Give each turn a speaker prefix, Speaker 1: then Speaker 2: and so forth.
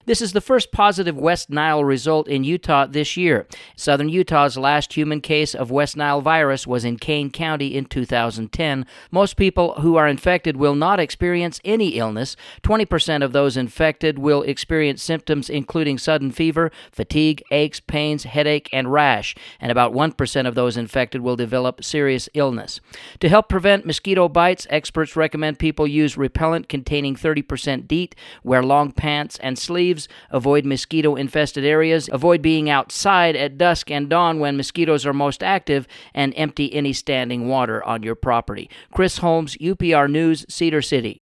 Speaker 1: This is the first positive West Nile result in Utah this year. Southern Utah's last human case of West Nile virus was in Kane County in 2010. Most people who are infected will not experience any illness. 20% of those infected will experience symptoms including sudden fever, fatigue, aches, pains, headache, and rash, and about 1% of those infected will develop serious illness. To help prevent mosquito bites, experts recommend people use repellent containing 30% DEET, wear long pants and sleeves, avoid mosquito-infested areas, avoid being outside at dusk and dawn when mosquitoes are most active, and empty any standing water on your property. Chris Holmes, UPR News, Cedar City.